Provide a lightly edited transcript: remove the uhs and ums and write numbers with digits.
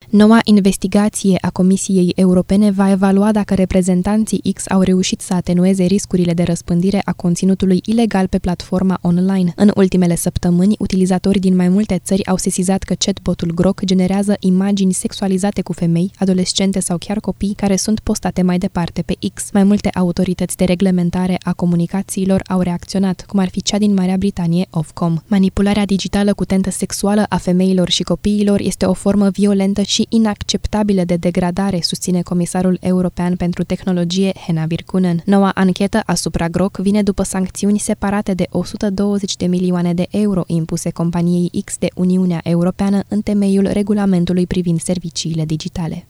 Noua investigație a Comisiei Europene va evalua dacă reprezentanții X au reușit să atenueze riscurile de răspândire a conținutului ilegal pe platforma online. În ultimele săptămâni, utilizatorii din mai multe țări au sesizat că chatbotul Grok generează imagini sexualizate cu femei, adolescente sau chiar copii care sunt postate mai departe pe X. Mai multe autorități de reglementare a comunicațiilor au reacționat, cum ar fi cea din Marea Britanie, Ofcom. Manipularea digitală cu tentă sexuală a femeilor și copiilor este o formă violentă și inacceptabilă de degradare, susține comisarul european pentru tehnologie Henna Virkkunen. Noua anchetă asupra Grok vine după sancțiuni separate de 120 de milioane de euro impuse companiei X de Uniunea Europeană în temeiul regulamentului privind serviciile digitale.